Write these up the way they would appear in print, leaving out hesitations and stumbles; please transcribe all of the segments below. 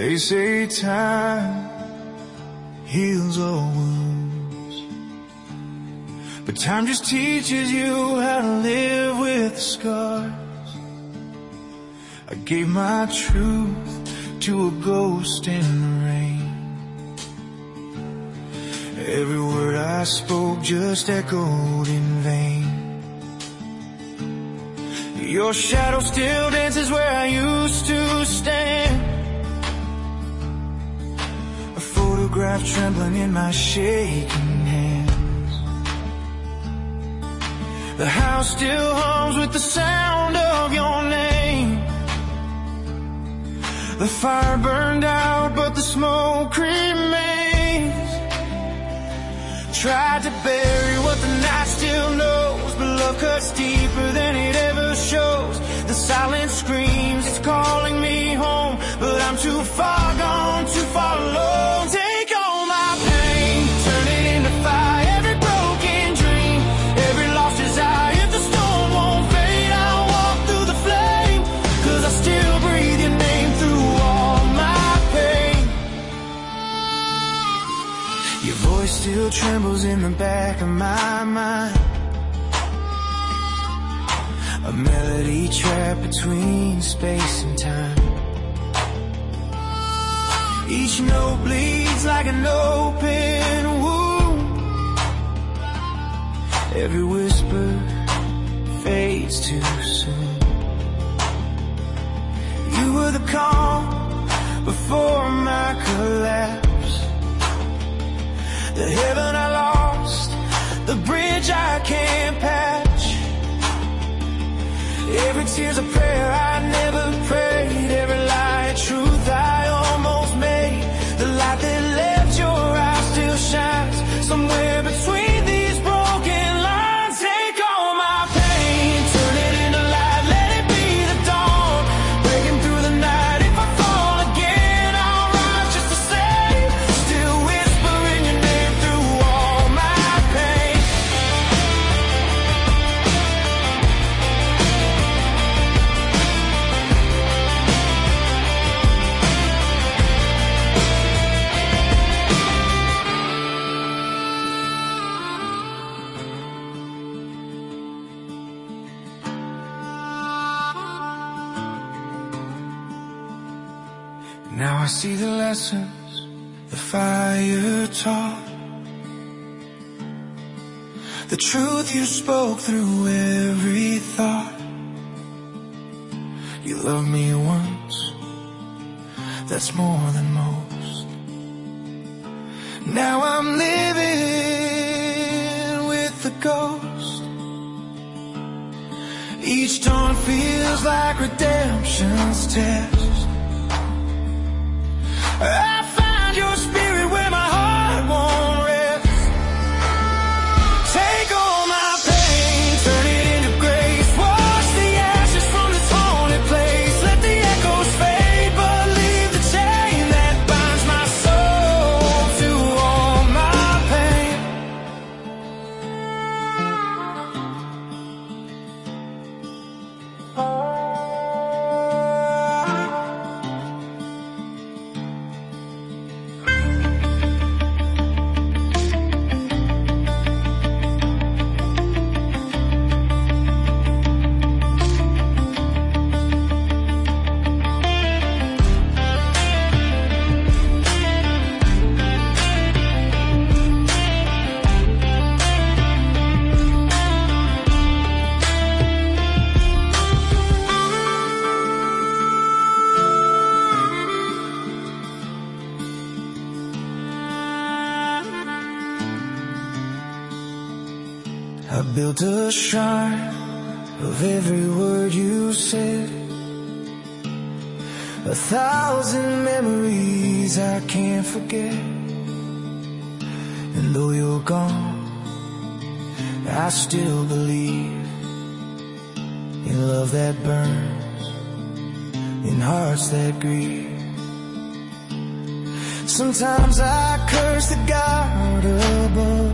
They say time heals all wounds, but time just teaches you how to live with the scars. I gave my truth to a ghost in the rain. Every word I spoke just echoed in vain. Your shadow still dances where I used to stand, a photograph trembling in my shaking hands. The house still hums with the sound of your name. The fire burned out, but the smoke remains. Tried to bury what the night still knows, but love cuts deeper than it ever shows. The silence screams, it's calling me home, but I'm too far gone, too far alone. Take all my pain, turn it into fire. Every broken dream, every lost desire. If the storm won't fade, I'll walk through the flame, 'cause I still breathe your name through all my pain. Your voice still trembles in the back of my mind, a melody trapped between space and time. Each note bleeds like an open wound. Every whisper fades too soon. You were the calm before my collapse, the heaven I lost, the bridge I can't patch. Every tear's a prayer I never prayed, every lie a truth I almost made. The light that left your eyes still shines somewhere between these broken lines. Take all my pain, turn it into light, let it be the dawn, breaking through the night. If I fall again, I'll rise just the same, still whispering your name through all my pain. Now I see the lessons the fire taught, the truth you spoke through every thought. You loved me once, that's more than most. Now I'm living with the ghost. Each dawn feels like redemption's test. I find your spirit where my heart won't rest. Take all my pain, turn it into grace. Wash the ashes from this haunted place. Let the echoes fade, but leave the chain that binds my soul to all my pain. I built a shrine of every word you said, 1,000 memories I can't forget. And though you're gone, I still believe in love that burns, in hearts that grieve. Sometimes I curse the God above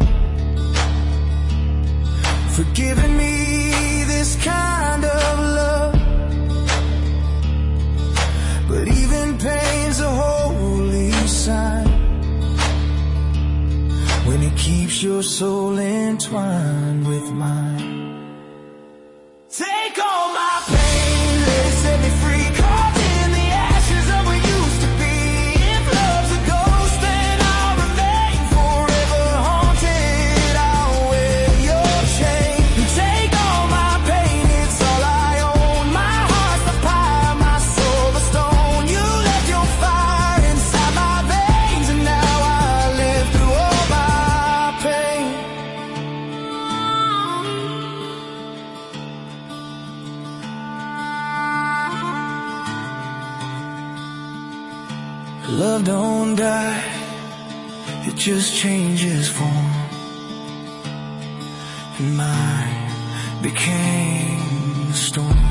for giving me this kind of love, but even pain's a whole when it keeps your soul entwined with mine. Take all my pain, let it set me free, caught in the ashes of what used to be. If love's a ghost, then I'll remain forever haunted. I'll wear your chain. Take all my pain, it's all I own. My heart's the fire, my soul the stone. You left your fire inside my veins, and now I live through all my pain. Love don't die, it just changes form. And mine became the storm.